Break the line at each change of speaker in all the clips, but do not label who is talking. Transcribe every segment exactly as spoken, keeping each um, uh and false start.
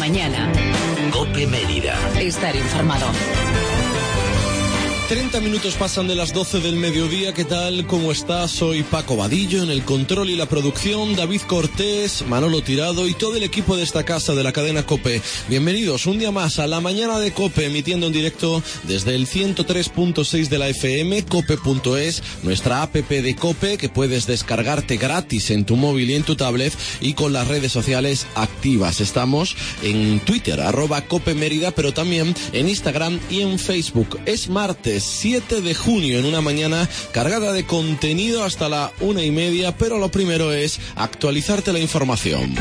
mañana.
COPE Mérida.
Estar informado.
treinta minutos pasan de las doce del mediodía. ¿Qué tal? ¿Cómo estás? Soy Paco Vadillo, en el control y la producción, David Cortés, Manolo Tirado y todo el equipo de esta casa de la cadena COPE. Bienvenidos un día más a la mañana de COPE, emitiendo en directo desde el ciento tres punto seis de la F M, cope punto es, nuestra app de COPE que puedes descargarte gratis en tu móvil y en tu tablet, y con las redes sociales activas. Estamos en Twitter, arroba COPE Mérida, pero también en Instagram y en Facebook. Es martes siete de junio, en una mañana cargada de contenido hasta la una y media, pero lo primero es actualizarte la información.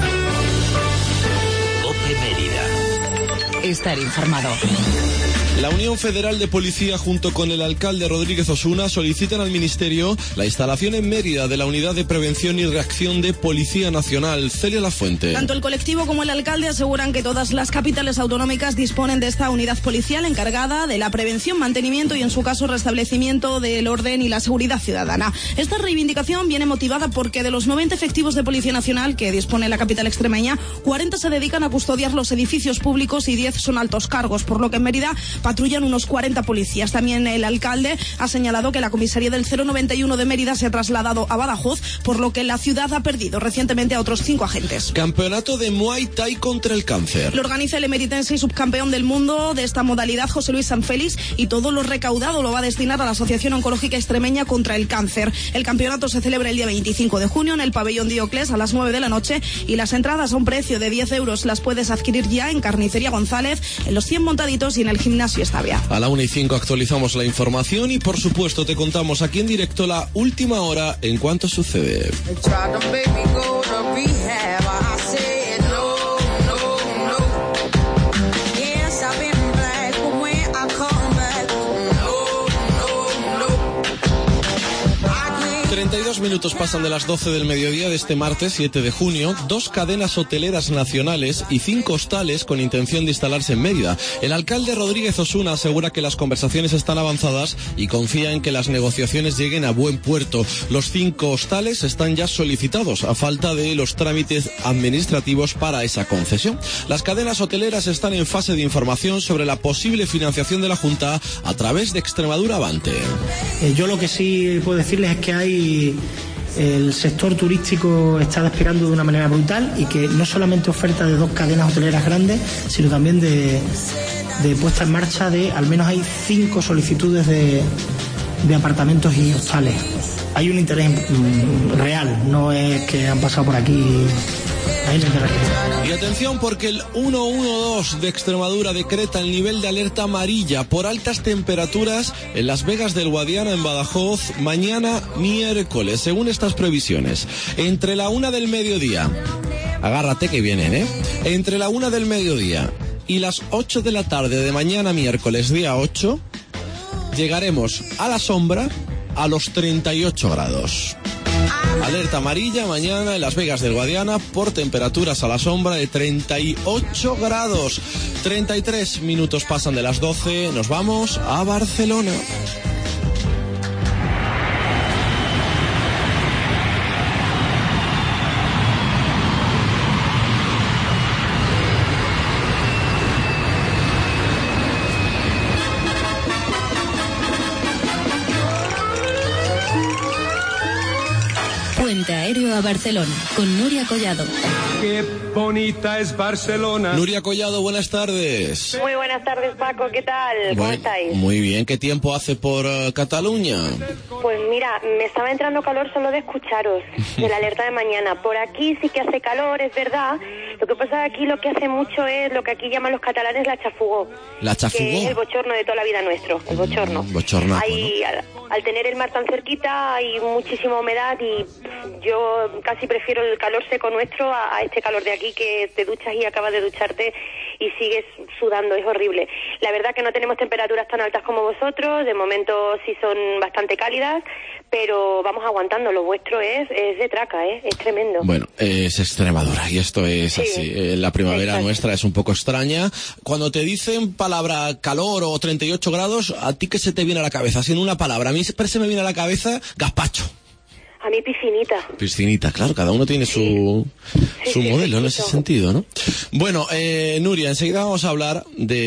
COPE Mérida.
Estar informado.
La Unión Federal de Policía, junto con el alcalde Rodríguez Osuna, solicitan al Ministerio la instalación en Mérida de la Unidad de Prevención y Reacción de Policía Nacional. Celia Lafuente.
Tanto el colectivo como el alcalde aseguran que todas las capitales autonómicas disponen de esta unidad policial encargada de la prevención, mantenimiento y, en su caso, restablecimiento del orden y la seguridad ciudadana. Esta reivindicación viene motivada porque de los noventa efectivos de Policía Nacional que dispone la capital extremeña, cuarenta se dedican a custodiar los edificios públicos y diez son altos cargos, por lo que en Mérida patrullan unos cuarenta policías. También el alcalde ha señalado que la comisaría del cero noventa y uno de Mérida se ha trasladado a Badajoz, por lo que la ciudad ha perdido recientemente a otros cinco agentes.
Campeonato de Muay Thai contra el cáncer.
Lo organiza el emeritense y subcampeón del mundo de esta modalidad, José Luis Sanfélix, y todo lo recaudado lo va a destinar a la Asociación Oncológica Extremeña contra el Cáncer. El campeonato se celebra el día veinticinco de junio en el pabellón Diocles a las nueve de la noche, y las entradas a un precio de diez euros las puedes adquirir ya en Carnicería González, en los cien montaditos y en el gimnasio Estavia.
A la una y cinco actualizamos la información y, por supuesto, te contamos aquí en directo la última hora en cuanto sucede. treinta y dos minutos pasan de las doce del mediodía de este martes siete de junio. Dos cadenas hoteleras nacionales y cinco hostales con intención de instalarse en Mérida. El alcalde Rodríguez Osuna asegura que las conversaciones están avanzadas y confía en que las negociaciones lleguen a buen puerto. Los cinco hostales están ya solicitados, a falta de los trámites administrativos para esa concesión. Las cadenas hoteleras están en fase de información sobre la posible financiación de la Junta a través de Extremadura Avante.
Eh, yo lo que sí puedo decirles es que hay el sector turístico está despegando de una manera brutal, y que no solamente oferta de dos cadenas hoteleras grandes, sino también de, de puesta en marcha de al menos hay cinco solicitudes de, de apartamentos y hostales. Hay un interés mm, real, no es que han pasado por aquí.
Y atención, porque el ciento doce de Extremadura decreta el nivel de alerta amarilla por altas temperaturas en Las Vegas del Guadiana, en Badajoz, mañana miércoles. Según estas previsiones, entre la una del mediodía, agárrate que vienen, ¿eh? Entre la una del mediodía y las ocho de la tarde de mañana miércoles, día ocho, llegaremos a la sombra a los treinta y ocho grados. Alerta amarilla mañana en Las Vegas del Guadiana por temperaturas a la sombra de treinta y ocho grados. treinta y tres minutos pasan de las doce. Nos vamos a Barcelona.
Puente aéreo a Barcelona con Nuria Collado.
Qué bonita es Barcelona.
Nuria Collado, buenas tardes.
Muy buenas tardes, Paco, ¿qué tal? ¿Cómo
Buen,
estáis?
Muy bien, ¿qué tiempo hace por uh, Cataluña?
Pues mira, me estaba entrando calor solo de escucharos, de la alerta de mañana. Por aquí sí que hace calor, es verdad. Lo que pasa aquí lo que hace mucho es lo que aquí llaman los catalanes la chafugó.
¿La chafugó?
Que es el bochorno de toda la vida nuestro, el bochorno.
Mm, bochornaco,
hay,
¿no?
al, al tener el mar tan cerquita hay muchísima humedad y yo casi prefiero el calor seco nuestro a, a este calor de aquí que te duchas y acabas de ducharte y sigues sudando, es horrible. La verdad que no tenemos temperaturas tan altas como vosotros, de momento sí son bastante cálidas, pero vamos aguantando. Lo vuestro es, es de traca, ¿eh? Es tremendo.
Bueno, es Extremadura y esto es sí, así. Eh, la primavera exacto. nuestra es un poco extraña. Cuando te dicen palabra calor o treinta y ocho grados, ¿a ti qué se te viene a la cabeza? Sin una palabra, a mí siempre se me viene a la cabeza gazpacho.
A mí piscinita.
Piscinita, claro, cada uno tiene su, sí, su sí, modelo en ese sentido, ¿no? Bueno, eh, Nuria, enseguida vamos a hablar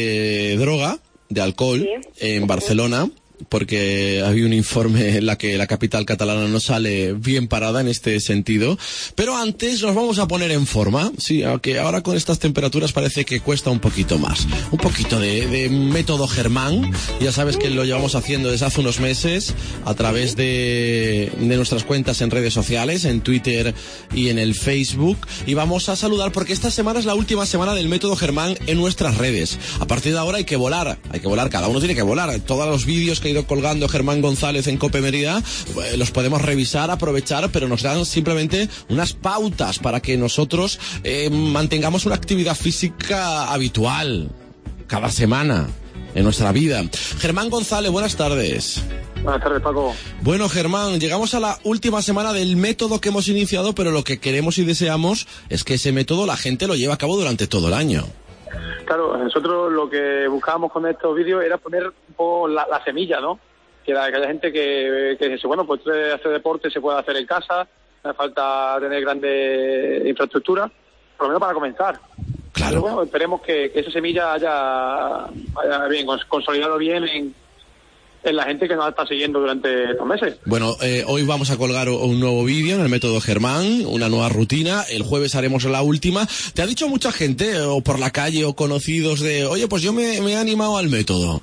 de droga, de alcohol, sí. en Barcelona, porque había un informe en la que la capital catalana no sale bien parada en este sentido. Pero antes nos vamos a poner en forma, sí, aunque ahora con estas temperaturas parece que cuesta un poquito más. Un poquito de, de método Germán, ya sabes que lo llevamos haciendo desde hace unos meses a través de, de nuestras cuentas en redes sociales, en Twitter y en el Facebook. Y vamos a saludar porque esta semana es la última semana del método Germán en nuestras redes. A partir de ahora hay que volar, hay que volar, cada uno tiene que volar. Todos los vídeos que ha ido colgando Germán González en Cope Mérida, eh, los podemos revisar, aprovechar, pero nos dan simplemente unas pautas para que nosotros eh, mantengamos una actividad física habitual cada semana en nuestra vida. Germán González, buenas tardes.
Buenas tardes, Paco.
Bueno, Germán, llegamos a la última semana del método que hemos iniciado, pero lo que queremos y deseamos es que ese método la gente lo lleve a cabo durante todo el año.
Claro, nosotros lo que buscábamos con estos vídeos era poner un poco la, la semilla, ¿no? Que, la, que haya gente que, que dice, bueno, pues hacer deporte se puede hacer en casa, no hace falta tener grandes infraestructuras, por lo menos para comenzar.
Claro.
Pero bueno, esperemos que, que esa semilla haya, haya bien consolidado bien en, en la gente que nos está siguiendo durante estos meses.
Bueno, eh, hoy vamos a colgar un nuevo vídeo en el método Germán, una nueva rutina. El jueves haremos la última. ¿Te ha dicho mucha gente, o por la calle, o conocidos de, oye, pues yo me, me he animado al método?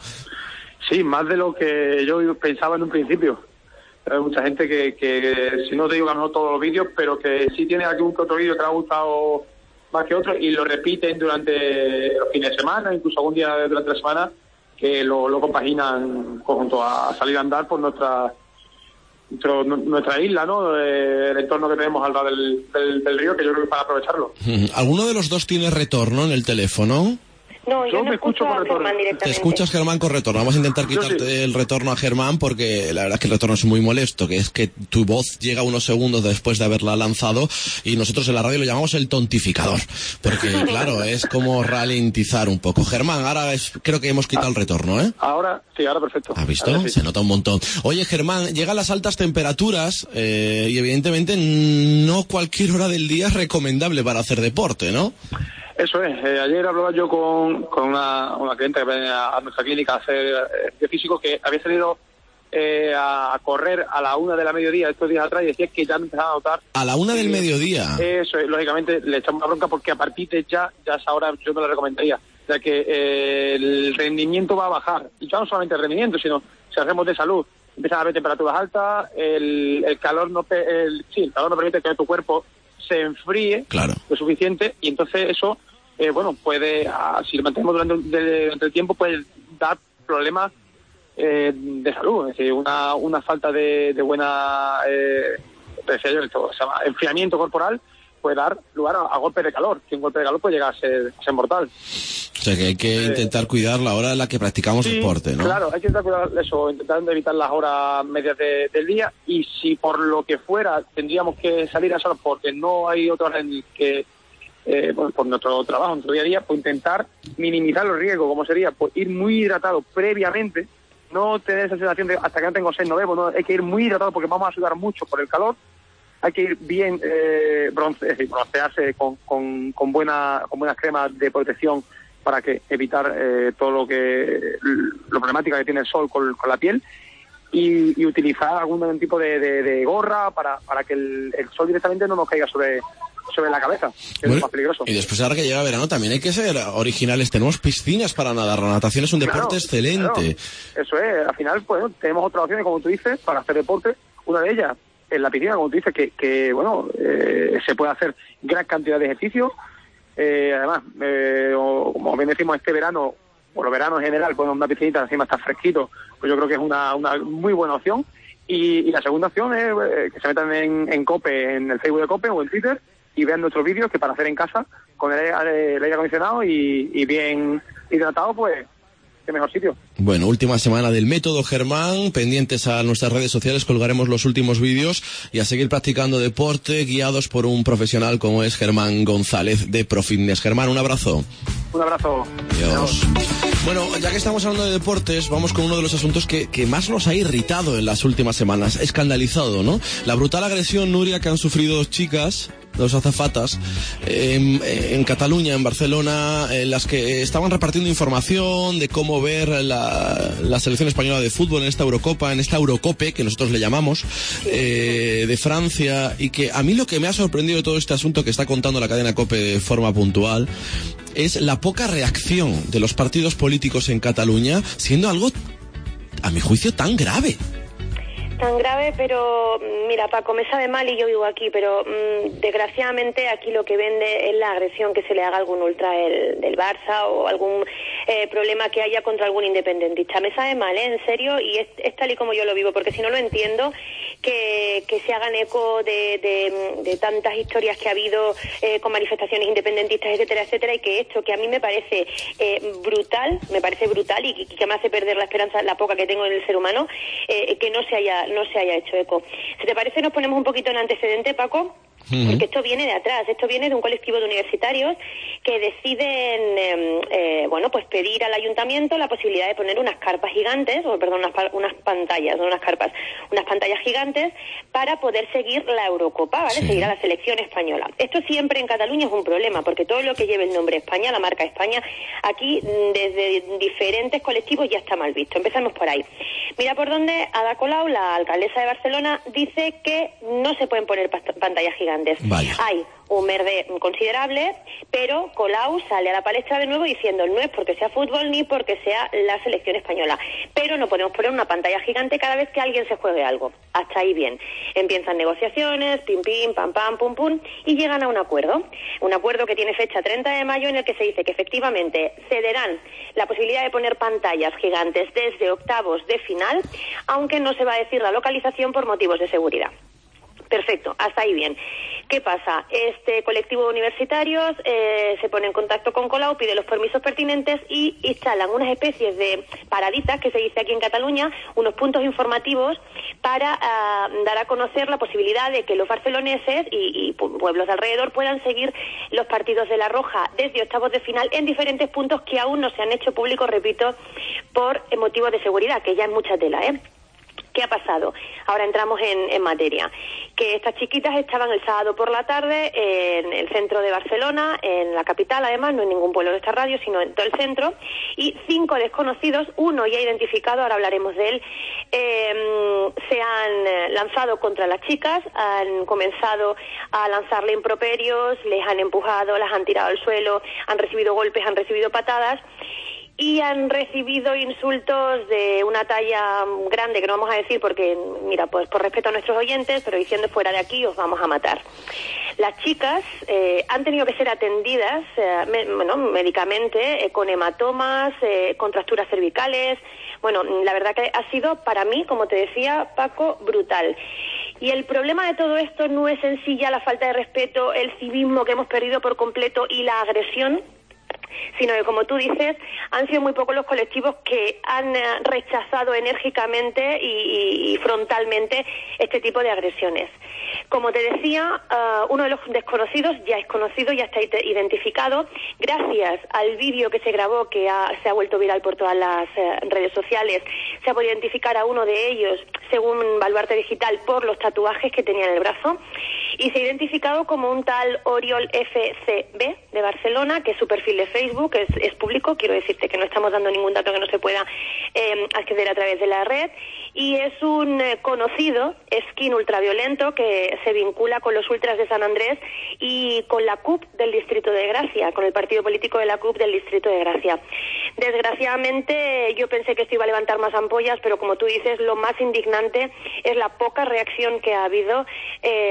Sí, más de lo que yo pensaba en un principio. Hay mucha gente que, que si no te digo que no todos los vídeos, pero que sí tiene algún que otro vídeo que le ha gustado más que otro y lo repiten durante los fines de semana, incluso algún día durante la semana, que lo, lo compaginan junto a salir a andar por nuestra nuestro, nuestra isla, ¿no? El entorno que tenemos al lado del, del, del río, que yo creo que es para aprovecharlo.
¿Alguno de los dos tiene retorno en el teléfono?
No, yo, yo no me escucho, escucho con retorno.
Te escuchas, Germán, con retorno. Vamos a intentar quitarte sí. el retorno a Germán, porque la verdad es que el retorno es muy molesto, que es que tu voz llega unos segundos después de haberla lanzado y nosotros en la radio lo llamamos el tontificador, porque claro, es como ralentizar un poco. Germán, ahora es, creo que hemos quitado ah, el retorno, ¿eh?
Ahora, sí, ahora perfecto.
¿Has visto?
Sí.
Se nota un montón. Oye, Germán, llegan las altas temperaturas eh, y evidentemente no cualquier hora del día es recomendable para hacer deporte, ¿no?
Eso es. Eh, ayer hablaba yo con, con una, una cliente que viene a, a nuestra clínica a hacer eh, físico, que había salido eh, a, a correr a la una de la mediodía estos días atrás y decía que ya me empezaba a notar.
¿A la una del
eh,
mediodía?
Eso es. Lógicamente le echamos una bronca porque a partir de ya, ya a esa hora yo no la recomendaría. Ya que eh, el rendimiento va a bajar. Y ya no solamente el rendimiento, sino si hacemos de salud. Empiezan a haber temperaturas altas, el, el calor no el, sí, el calor no permite que tu cuerpo se enfríe
claro.
lo suficiente y entonces eso Eh, bueno, puede, ah, si lo mantenemos durante, de, durante el tiempo, puede dar problemas eh, de salud, es decir, una, una falta de, de buena, eh, decía yo, esto, o sea, enfriamiento corporal puede dar lugar a, a golpes de calor, que un golpe de calor puede llegar a ser, a ser mortal.
O sea que hay que eh, intentar cuidar la hora en la que practicamos
sí,
deporte, ¿no?
Claro, hay que intentar cuidar eso, intentar evitar las horas medias de, del día, y si por lo que fuera tendríamos que salir a esa hora porque no hay otra hora en el que Eh, bueno, por nuestro trabajo, nuestro día a día, pues intentar minimizar los riesgos, como sería pues ir muy hidratado previamente, no tener esa sensación de hasta que no tengo sed no bebo, no, hay que ir muy hidratado porque vamos a sudar mucho por el calor, hay que ir bien eh, bronce, es decir, broncearse con, con, con, buena, con buenas cremas de protección para que evitar eh, todo lo que lo problemática que tiene el sol con, con la piel y, y utilizar algún tipo de, de, de gorra para, para que el, el sol directamente no nos caiga sobre sobre la cabeza, que bueno, es más peligroso.
Y después ahora que llega verano también hay que ser originales, tenemos piscinas para nadar, la natación es un deporte claro, excelente.
Claro. Eso es, al final pues tenemos otras opciones, como tú dices, para hacer deporte, una de ellas en la piscina, como tú dices, que, que bueno, eh, se puede hacer gran cantidad de ejercicios, eh, además, eh, o, como bien decimos, este verano, o los veranos en general, con una piscinita encima está fresquito, pues yo creo que es una, una muy buena opción, y, y la segunda opción es eh, que se metan en, en Cope, en el Facebook de Cope o en Twitter, y vean nuestros vídeos que para hacer en casa con el, el aire acondicionado y, y bien hidratado, pues qué mejor sitio.
Bueno, última semana del método Germán, pendientes a nuestras redes sociales, colgaremos los últimos vídeos y a seguir practicando deporte guiados por un profesional como es Germán González de ProFitness. Germán, un abrazo.
Un abrazo.
Adiós. Bueno, ya que estamos hablando de deportes, vamos con uno de los asuntos que, que más nos ha irritado en las últimas semanas, escandalizado, ¿no? La brutal agresión, Nuria, que han sufrido dos chicas, dos azafatas, en, en Cataluña, en Barcelona, en las que estaban repartiendo información de cómo ver la, la selección española de fútbol en esta Eurocopa, en esta Eurocope, que nosotros le llamamos, eh, de Francia, y que a mí lo que me ha sorprendido de todo este asunto que está contando la cadena COPE de forma puntual es la poca reacción de los partidos políticos en Cataluña, siendo algo, a mi juicio, tan grave.
Tan grave, pero mira, Paco, me sabe mal y yo vivo aquí, pero mmm, desgraciadamente aquí lo que vende es la agresión que se le haga a algún ultra del, del Barça o algún eh, problema que haya contra algún independentista. Me sabe mal, ¿eh? En serio, y es, es tal y como yo lo vivo, porque si no lo entiendo, que, que se hagan eco de, de, de tantas historias que ha habido eh, con manifestaciones independentistas, etcétera, etcétera, y que esto, que a mí me parece eh, brutal, me parece brutal y que, que me hace perder la esperanza, la poca que tengo en el ser humano, eh, que no se haya no se haya hecho eco. Si te parece, nos ponemos un poquito en antecedente, Paco, uh-huh. porque esto viene de atrás, esto viene de un colectivo de universitarios que deciden, eh, eh, bueno, pues pedir al ayuntamiento la posibilidad de poner unas carpas gigantes, o perdón, unas, unas pantallas, no unas carpas, unas pantallas gigantes para poder seguir la Eurocopa, ¿vale? Sí. Seguir a la selección española. Esto siempre en Cataluña es un problema, porque todo lo que lleve el nombre España, la marca España, aquí desde diferentes colectivos ya está mal visto. Empezamos por ahí. Mira por dónde Ada Colau, la alcaldesa de Barcelona, dice que no se pueden poner pantallas gigantes. Vaya. Hay un verde considerable, pero Colau sale a la palestra de nuevo diciendo no es porque sea fútbol ni porque sea la selección española, pero no podemos poner una pantalla gigante cada vez que alguien se juegue algo. Hasta ahí bien. Empiezan negociaciones, pim pim, pam pam, pum pum, y llegan a un acuerdo. Un acuerdo que tiene fecha treinta de mayo en el que se dice que efectivamente cederán la posibilidad de poner pantallas gigantes desde octavos de final, aunque no se va a decir la localización por motivos de seguridad. Perfecto, hasta ahí bien. ¿Qué pasa? Este colectivo de universitarios eh, se pone en contacto con Colau, pide los permisos pertinentes y instalan unas especies de paraditas, que se dice aquí en Cataluña, unos puntos informativos para uh, dar a conocer la posibilidad de que los barceloneses y, y pueblos de alrededor puedan seguir los partidos de La Roja desde octavos de final en diferentes puntos que aún no se han hecho públicos, repito, por motivos de seguridad, que ya es mucha tela, ¿eh? ¿Qué ha pasado? Ahora entramos en, en materia. Que estas chiquitas estaban el sábado por la tarde en el centro de Barcelona, en la capital además, no en ningún pueblo de esta radio, sino en todo el centro, y cinco desconocidos, uno ya identificado, ahora hablaremos de él, eh, se han lanzado contra las chicas, han comenzado a lanzarle improperios, les han empujado, las han tirado al suelo, han recibido golpes, han recibido patadas, y han recibido insultos de una talla grande, que no vamos a decir porque, mira, pues por respeto a nuestros oyentes, pero diciendo fuera de aquí os vamos a matar. Las chicas eh, han tenido que ser atendidas, eh, me, bueno, médicamente, eh, con hematomas, eh, contracturas cervicales. Bueno, la verdad que ha sido, para mí, como te decía, Paco, brutal. Y el problema de todo esto no es en sí ya la falta de respeto, el civismo que hemos perdido por completo y la agresión, sino que, como tú dices, han sido muy pocos los colectivos que han rechazado enérgicamente y, y, y frontalmente este tipo de agresiones. Como te decía, uh, uno de los desconocidos ya es conocido, ya está identificado, gracias al vídeo que se grabó, que ha, se ha vuelto viral por todas las uh, redes sociales. Se ha podido identificar a uno de ellos, según Baluarte Digital, por los tatuajes que tenía en el brazo, y se ha identificado como un tal Oriol F C B de Barcelona, que es su perfil de Facebook, es, es público, quiero decirte que no estamos dando ningún dato que no se pueda eh, acceder a través de la red, y es un eh, conocido skin ultraviolento que se vincula con los ultras de San Andrés y con la C U P del Distrito de Gracia, con el partido político de la C U P del Distrito de Gracia. Desgraciadamente yo pensé que esto iba a levantar más ampollas, pero como tú dices, lo más indignante es la poca reacción que ha habido eh,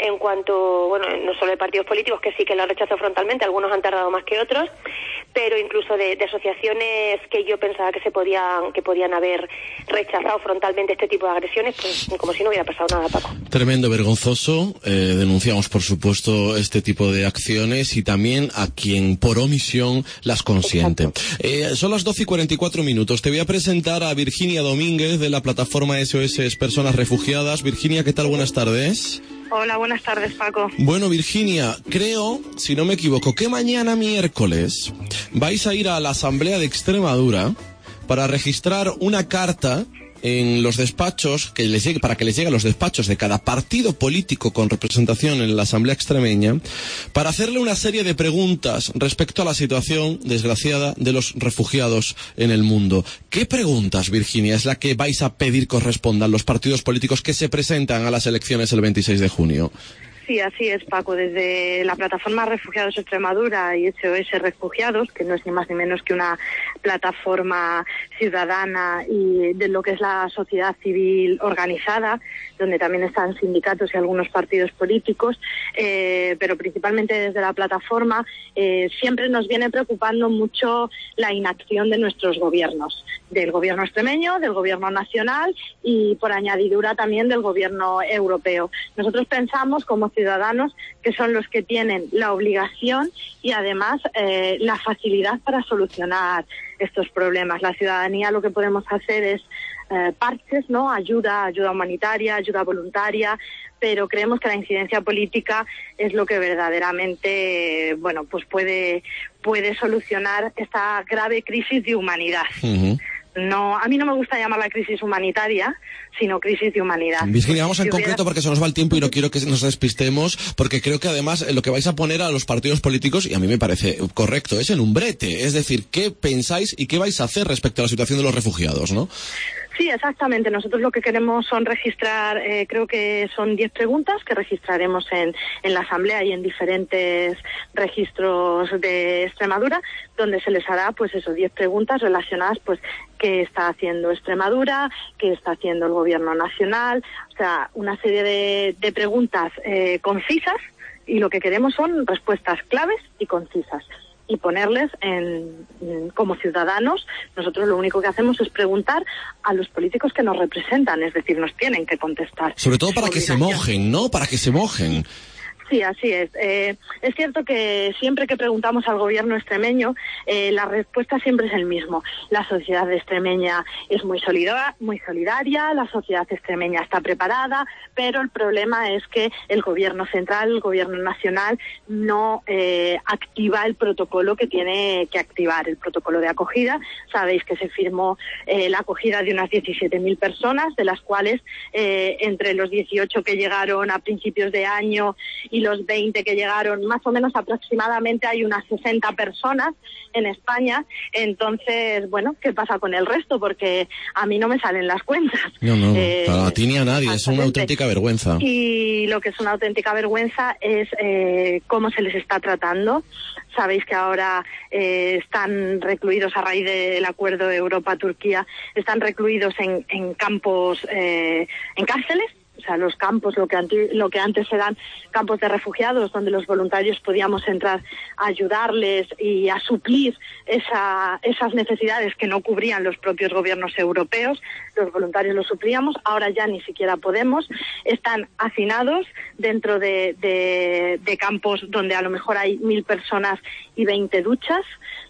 en cuanto, bueno, no solo de partidos políticos que sí que lo han rechazado frontalmente, algunos han tardado más que otros, pero incluso de, de asociaciones que yo pensaba que se podían que podían haber rechazado frontalmente este tipo de agresiones, pues como si no hubiera pasado nada, Paco.
Tremendo, vergonzoso. Eh, denunciamos, por supuesto, este tipo de acciones y también a quien por omisión las consiente. Eh, son las doce y cuarenta y cuatro minutos. Te voy a presentar a Virginia Domínguez de la plataforma S O S Personas Refugiadas. Virginia, ¿qué tal? Buenas tardes.
Hola, buenas tardes, Paco.
Bueno, Virginia, creo, si no me equivoco, que mañana miércoles vais a ir a la Asamblea de Extremadura para registrar una carta en los despachos, que les llegue, para que les llegue a los despachos de cada partido político con representación en la Asamblea Extremeña, para hacerle una serie de preguntas respecto a la situación desgraciada de los refugiados en el mundo. ¿Qué preguntas, Virginia, es la que vais a pedir que os respondan los partidos políticos que se presentan a las elecciones el veintiséis de junio?
Sí, así es, Paco. Desde la plataforma Refugiados Extremadura y S O S Refugiados, que no es ni más ni menos que una plataforma ciudadana y de lo que es la sociedad civil organizada, donde también están sindicatos y algunos partidos políticos, eh, pero principalmente desde la plataforma, eh, siempre nos viene preocupando mucho la inacción de nuestros gobiernos, del gobierno extremeño, del gobierno nacional y, por añadidura, también del gobierno europeo. Nosotros pensamos, como ciudadanos, que son los que tienen la obligación y además eh, la facilidad para solucionar estos problemas. La ciudadanía lo que podemos hacer es eh, parches, ¿no? Ayuda, ayuda humanitaria, ayuda voluntaria, pero creemos que la incidencia política es lo que verdaderamente, eh, bueno, pues puede puede solucionar esta grave crisis de humanidad. Uh-huh. No, a mí no me gusta llamarla crisis humanitaria, sino crisis de humanidad.
Virginia, vamos en
si hubiera...
concreto porque se nos va el tiempo y no quiero que nos despistemos, porque creo que además lo que vais a poner a los partidos políticos, y a mí me parece correcto, es en un brete. Es decir, ¿qué pensáis y qué vais a hacer respecto a la situación de los refugiados, no?
Sí, exactamente. Nosotros lo que queremos son registrar, eh, creo que son diez preguntas que registraremos en, en la Asamblea y en diferentes registros de Extremadura, donde se les hará, pues eso, diez preguntas relacionadas, pues, qué está haciendo Extremadura, qué está haciendo el Gobierno nacional, o sea, una serie de, de preguntas eh, concisas, y lo que queremos son respuestas claves y concisas. Y ponerles en, en, como ciudadanos, nosotros lo único que hacemos es preguntar a los políticos que nos representan, es decir, nos tienen que contestar.
Sobre todo para que se mojen, ¿no? Para que se mojen.
Sí, así es. Eh, es cierto que siempre que preguntamos al gobierno extremeño, eh, la respuesta siempre es el mismo. La sociedad extremeña es muy solidaria, muy solidaria, la sociedad extremeña está preparada, pero el problema es que el gobierno central, el gobierno nacional, no eh, activa el protocolo que tiene que activar, el protocolo de acogida. Sabéis que se firmó eh, la acogida de unas diecisiete mil personas, de las cuales eh, entre los dieciocho que llegaron a principios de año y los veinte que llegaron, más o menos aproximadamente hay unas sesenta personas en España. Entonces, bueno, ¿qué pasa con el resto? Porque a mí no me salen las cuentas.
No, no, eh, para ti ni a nadie, es una auténtica vergüenza.
Y lo que es una auténtica vergüenza es eh, cómo se les está tratando. Sabéis que ahora eh, están recluidos a raíz del acuerdo de Europa-Turquía, están recluidos en, en campos, eh, en cárceles. O sea, los campos, lo que, anti, lo que antes eran campos de refugiados, donde los voluntarios podíamos entrar a ayudarles y a suplir esa, esas necesidades que no cubrían los propios gobiernos europeos, los voluntarios los suplíamos, ahora ya ni siquiera podemos. Están hacinados dentro de, de, de campos donde a lo mejor hay mil personas y veinte duchas,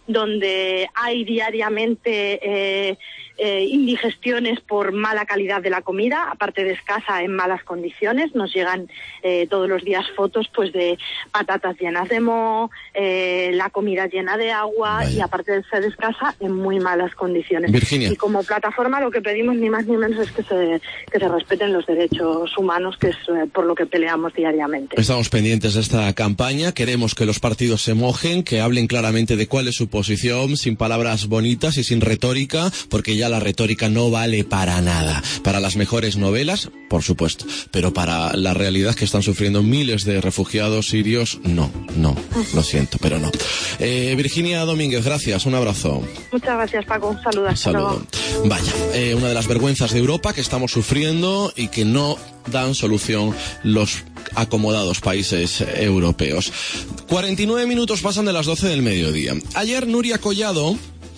donde hay diariamente eh, eh, indigestiones por mala calidad de la comida, aparte de escasa, en malas condiciones. Nos llegan eh, todos los días fotos pues de patatas llenas de moho, eh, la comida llena de agua. Vaya. Y aparte de ser escasa, en muy malas condiciones.
Virginia.
Y como plataforma lo que pedimos ni más ni menos es que se, que se respeten los derechos humanos, que es eh, por lo que peleamos diariamente.
Estamos pendientes de esta campaña, queremos que los partidos se mojen, que hablen claramente de cuál es su posición, sin palabras bonitas y sin retórica, porque ya la retórica no vale para nada. Para las mejores novelas, por supuesto, pero para la realidad que están sufriendo miles de refugiados sirios, no, no, lo siento, pero no. Eh, Virginia Domínguez, gracias, un abrazo.
Muchas gracias, Paco, un saludo.
Un saludo. Vaya, eh, una de las vergüenzas de Europa que estamos sufriendo y que no dan solución los acomodados países europeos. cuarenta y nueve minutos pasan de las doce del mediodía. Ayer Nuria Collado,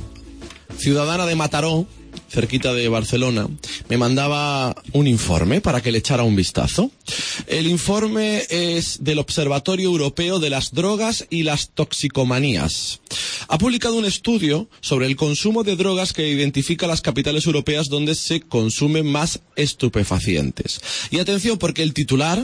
ciudadana de Mataró, cerquita de Barcelona, me mandaba un informe para que le echara un vistazo. El informe es del Observatorio Europeo de las Drogas y las Toxicomanías. Ha publicado un estudio sobre el consumo de drogas que identifica las capitales europeas donde se consumen más estupefacientes. Y atención, porque el titular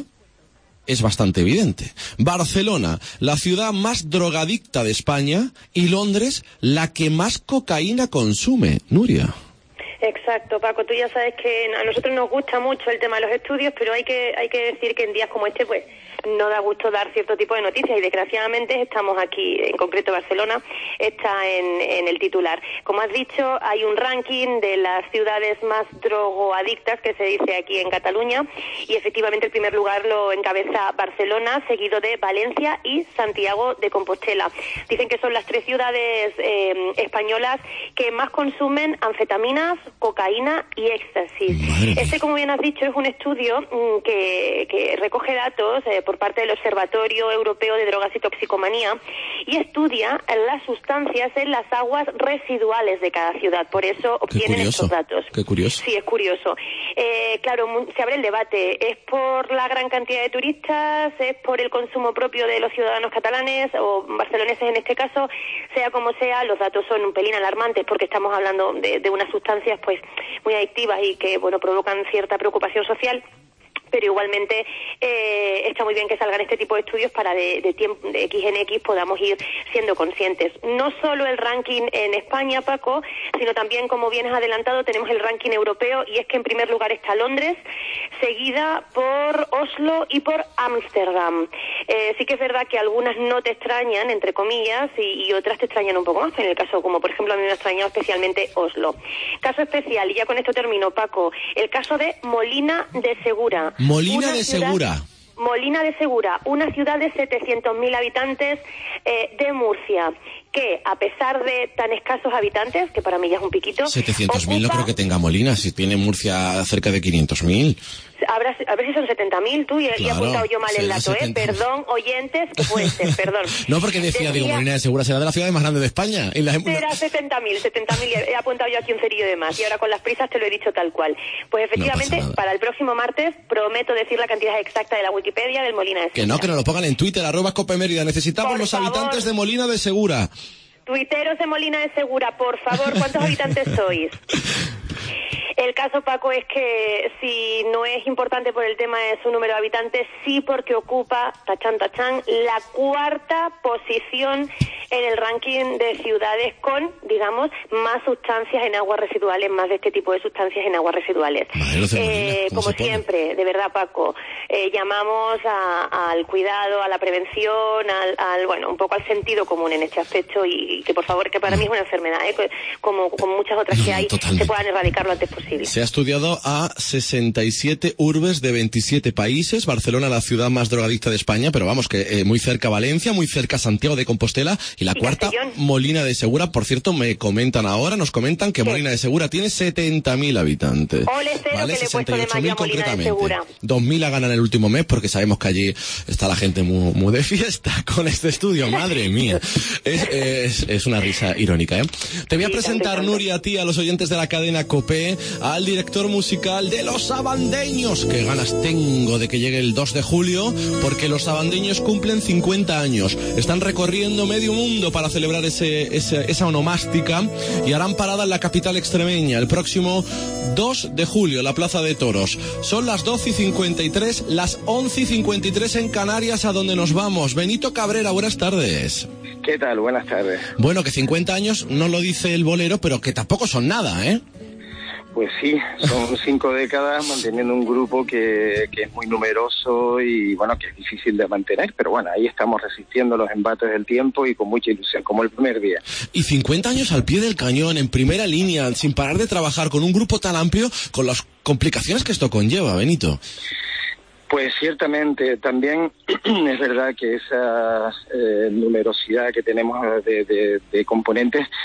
es bastante evidente. Barcelona, la ciudad más drogadicta de España, y Londres, la que más cocaína consume. Nuria.
Exacto, Paco, tú ya sabes que a nosotros nos gusta mucho el tema de los estudios, pero hay que hay que decir que en días como este, pues, no da gusto dar cierto tipo de noticias, y desgraciadamente estamos aquí, en concreto Barcelona, está en, en el titular. Como has dicho, hay un ranking de las ciudades más drogoadictas, que se dice aquí en Cataluña, y efectivamente el primer lugar lo encabeza Barcelona, seguido de Valencia y Santiago de Compostela. Dicen que son las tres ciudades eh, españolas que más consumen anfetaminas, cocaína y éxtasis. Este, como bien has dicho, es un estudio mmm, que, que recoge datos eh, por parte del Observatorio Europeo de Drogas y Toxicomanía y estudia las sustancias en las aguas residuales de cada ciudad. Por eso obtienen estos datos.
Qué curioso.
Sí, es curioso. Eh, claro, se abre el debate. ¿Es por la gran cantidad de turistas? ¿Es por el consumo propio de los ciudadanos catalanes o barceloneses en este caso? Sea como sea, los datos son un pelín alarmantes porque estamos hablando de, de unas sustancias pues muy adictivas y que, bueno, provocan cierta preocupación social. Pero igualmente eh, está muy bien que salgan este tipo de estudios para de, de, tiempo, de X en X podamos ir siendo conscientes. No solo el ranking en España, Paco, sino también, como bien has adelantado, tenemos el ranking europeo, y es que en primer lugar está Londres, seguida por Oslo y por Ámsterdam. Eh, sí que es verdad que algunas no te extrañan, entre comillas, y, y otras te extrañan un poco más. En el caso, como por ejemplo, a mí me ha extrañado especialmente Oslo. Caso especial, y ya con esto termino, Paco, el caso de Molina de Segura.
Molina
una
de
ciudad,
Segura.
Molina de Segura, una ciudad de setecientos mil habitantes eh, de Murcia, que a pesar de tan escasos habitantes, que para mí ya es un piquito...
setecientos mil no creo que tenga Molina, si tiene Murcia cerca de quinientos mil.
Habrá, a ver si son setenta mil, tú, y, claro, y he apuntado yo mal el dato, ¿eh? Perdón, oyentes, que puede ser, perdón.
No, porque decía, decía, digo, Molina de Segura será de la ciudad más grande de España. Y la...
Será setenta mil, setenta mil, he apuntado yo aquí un cerillo de más, y ahora con las prisas te lo he dicho tal cual. Pues efectivamente, no para el próximo martes prometo decir la cantidad exacta de la Wikipedia del Molina de Segura.
Que no, que nos lo pongan en Twitter, arroba Cope Mérida. Necesitamos por los favor, habitantes de Molina de Segura.
Tuiteros de Molina de Segura, por favor, ¿cuántos habitantes sois? El caso, Paco, es que si no es importante por el tema de su número de habitantes, sí porque ocupa, tachán, tachán, la cuarta posición en el ranking de ciudades con, digamos, más sustancias en aguas residuales, más de este tipo de sustancias en aguas residuales. Eh, como siempre, de verdad, Paco, eh, llamamos a, al cuidado, a la prevención, al, al, bueno, un poco al sentido común en este aspecto, y, y que, por favor, que para mí es una enfermedad, ¿eh? como, como muchas otras que hay, totalmente. Se puedan erradicar lo antes posible.
Se ha estudiado a sesenta y siete urbes de veintisiete países, Barcelona la ciudad más drogadicta de España, pero vamos, que eh, muy cerca Valencia, muy cerca Santiago de Compostela, y la y cuarta, Castellón. Molina de Segura. Por cierto, me comentan ahora, nos comentan que ¿qué? Molina de Segura tiene setenta mil habitantes.
Ole cero, ¿vale? Que le he puesto de malla Molina de Segura.
dos mil ha ganado en el último mes, porque sabemos que allí está la gente muy, muy de fiesta con este estudio, madre mía. Es, es, es una risa irónica, ¿eh? Te voy a sí, presentar, tanto, Nuria, a ti, a los oyentes de la cadena COPE, al director musical de Los Sabandeños. Qué ganas tengo de que llegue el dos de julio, porque Los Sabandeños cumplen cincuenta años. Están recorriendo medio mundo para celebrar ese, ese, esa onomástica, y harán parada en la capital extremeña el próximo dos de julio, en la Plaza de Toros. Son las doce y cincuenta y tres, las once y cincuenta y tres en Canarias, a donde nos vamos. Benito Cabrera, buenas tardes.
¿Qué tal? Buenas tardes.
Bueno, que cincuenta años no lo dice el bolero, pero que tampoco son nada, ¿eh?
Pues sí, son cinco décadas manteniendo un grupo que, que es muy numeroso y, bueno, que es difícil de mantener, pero bueno, ahí estamos resistiendo los embates del tiempo y con mucha ilusión, como el primer día.
Y cincuenta años al pie del cañón, en primera línea, sin parar de trabajar, con un grupo tan amplio, con las complicaciones que esto conlleva, Benito.
Pues ciertamente, también es verdad que esa eh, numerosidad que tenemos de, de, de componentes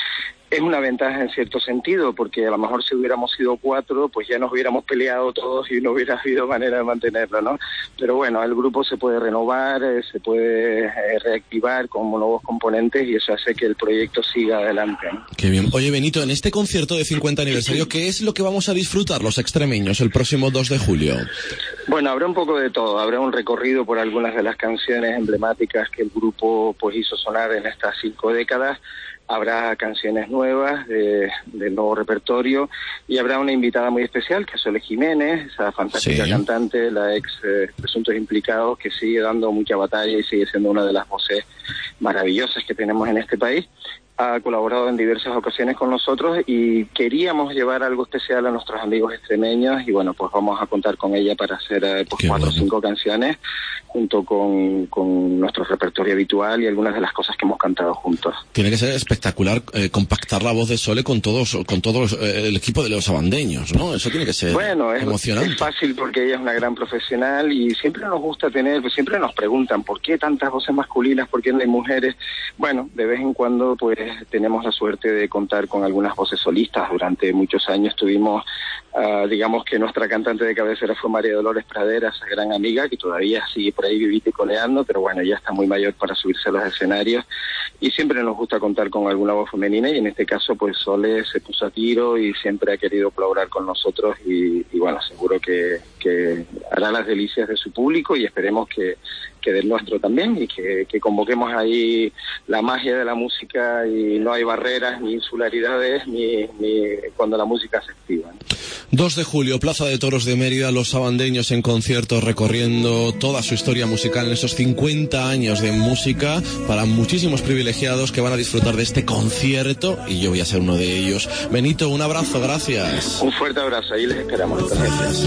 es una ventaja en cierto sentido, porque a lo mejor si hubiéramos sido cuatro, pues ya nos hubiéramos peleado todos y no hubiera habido manera de mantenerlo, ¿no? Pero bueno, el grupo se puede renovar, eh, se puede eh, reactivar con nuevos componentes y eso hace que el proyecto siga adelante, ¿no?
Qué bien. Oye, Benito, en este concierto de cincuenta aniversario, ¿qué es lo que vamos a disfrutar los extremeños el próximo dos de julio?
Bueno, habrá un poco de todo. Habrá un recorrido por algunas de las canciones emblemáticas que el grupo pues hizo sonar en estas cinco décadas. Habrá canciones nuevas de, del nuevo repertorio y habrá una invitada muy especial que es Sole Jiménez, esa fantástica sí. cantante, la ex eh, Presuntos Implicados, que sigue dando mucha batalla y sigue siendo una de las voces maravillosas que tenemos en este país. Ha colaborado en diversas ocasiones con nosotros y queríamos llevar algo especial a nuestros amigos extremeños y bueno, pues vamos a contar con ella para hacer eh, pues cuatro o bueno. cinco canciones junto con, con nuestro repertorio habitual y algunas de las cosas que hemos cantado juntos.
Tiene que ser espectacular eh, compactar la voz de Sole con todos con todos eh, el equipo de los sabandeños, ¿no? Eso tiene que ser
bueno, es,
emocionante.
Es fácil porque ella es una gran profesional y siempre nos gusta tener, pues siempre nos preguntan ¿por qué tantas voces masculinas? ¿Por qué no hay mujeres? Bueno, de vez en cuando pues tenemos la suerte de contar con algunas voces solistas. Durante muchos años tuvimos, uh, digamos que nuestra cantante de cabecera fue María Dolores Pradera, esa gran amiga que todavía sigue por ahí vivita y coleando, pero bueno, ya está muy mayor para subirse a los escenarios y siempre nos gusta contar con alguna voz femenina y en este caso pues Sole se puso a tiro y siempre ha querido colaborar con nosotros y, y bueno, seguro que, que hará las delicias de su público y esperemos que que del nuestro también y que, que convoquemos ahí la magia de la música y no hay barreras ni insularidades ni, ni cuando la música se activa, ¿no?
dos de julio, Plaza de Toros de Mérida, los sabandeños en concierto recorriendo toda su historia musical en esos cincuenta años de música para muchísimos privilegiados que van a disfrutar de este concierto y yo voy a ser uno de ellos. Benito, un abrazo, gracias.
Un fuerte abrazo, ahí les esperamos.
Gracias.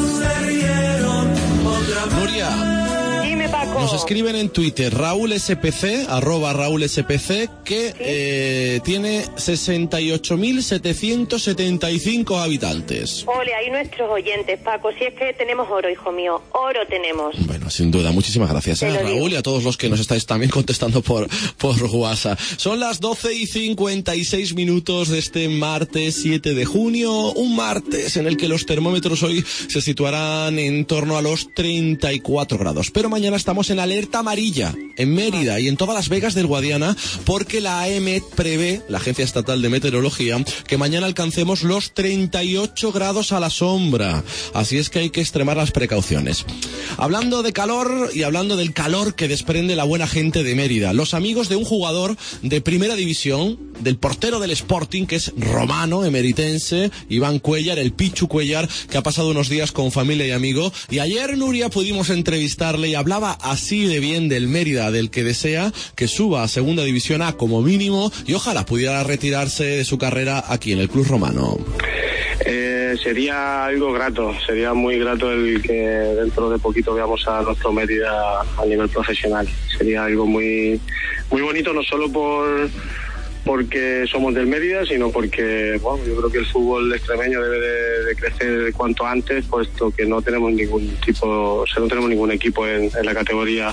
Nuria.
Dime, Paco.
Nos escriben en Twitter, Raúl S P C, arroba Raúl S P C, que ¿sí? eh, tiene sesenta y ocho mil setecientos setenta y cinco habitantes.
Ole, ahí nuestros oyentes, Paco, si es que tenemos oro, hijo mío, oro tenemos.
Bueno, sin duda, muchísimas gracias a Raúl digo. Y a todos los que nos estáis también contestando por, por WhatsApp. Son las doce y cincuenta y seis minutos de este martes siete de junio, un martes en el que los termómetros hoy se situarán en torno a los treinta y cuatro grados, pero mañana estamos en alerta amarilla en Mérida y en todas las Vegas del Guadiana porque la A E M E T prevé, la Agencia Estatal de Meteorología, que mañana alcancemos los treinta y ocho grados a la sombra. Así es que hay que extremar las precauciones. Hablando de calor y hablando del calor que desprende la buena gente de Mérida, los amigos de un jugador de primera división, del portero del Sporting, que es romano, emeritense, Iván Cuellar, el Pichu Cuellar, que ha pasado unos días con familia y amigo, y ayer, Nuria, pudimos entrevistarle y hablaba así de bien del Mérida, del que desea que suba a Segunda División A como mínimo y ojalá pudiera retirarse de su carrera aquí en el club romano.
Eh, sería algo grato, sería muy grato el que dentro de poquito veamos a nuestro Mérida a nivel profesional. Sería algo muy, muy bonito, no solo por porque somos del Mérida, sino porque bueno, yo creo que el fútbol extremeño debe de, de crecer cuanto antes, puesto que no tenemos ningún tipo, o sea, no tenemos ningún equipo en, en la categoría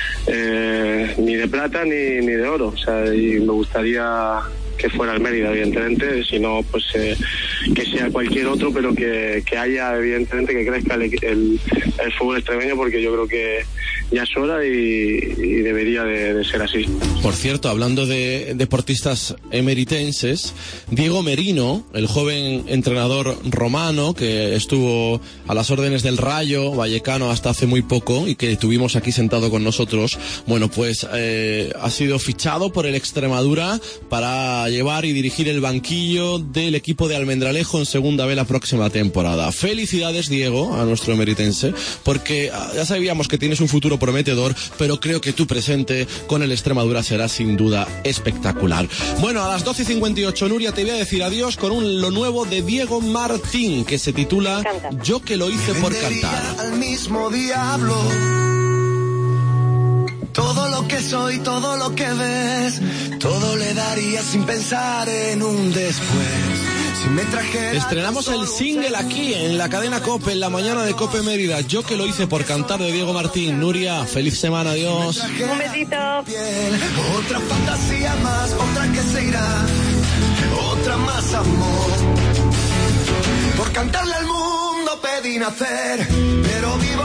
eh, ni de plata ni, ni de oro, o sea, y me gustaría que fuera el Mérida, evidentemente, si no, pues eh, que sea cualquier otro, pero que, que haya, evidentemente, que crezca el, el, el fútbol extremeño, porque yo creo que ya es hora y, y debería de, de ser así.
Por cierto, hablando de deportistas emeritenses, Diego Merino, el joven entrenador romano que estuvo a las órdenes del Rayo Vallecano hasta hace muy poco y que tuvimos aquí sentado con nosotros, bueno, pues eh, ha sido fichado por el Extremadura para llevar y dirigir el banquillo del equipo de Almendralejo en Segunda B la próxima temporada. Felicidades, Diego, a nuestro emeritense, porque ya sabíamos que tienes un futuro prometedor, pero creo que tu presente con el Extremadura será sin duda espectacular. Bueno, a las doce y cincuenta y ocho, Nuria, te voy a decir adiós con un, lo nuevo de Diego Martín, que se titula Yo que lo hice por cantar.
Al mismo diablo. Todo lo que soy, todo lo que ves, todo le daría sin pensar en un después. Si me trajera...
Estrenamos el single aquí en la cadena COPE, en la mañana de COPE Mérida. Yo que lo hice por cantar, de Diego Martín. Nuria, feliz semana, adiós.
Un besito.
Otra fantasía más, otra que se irá. otra más amor. Por cantarle al mundo pedí nacer, pero vivo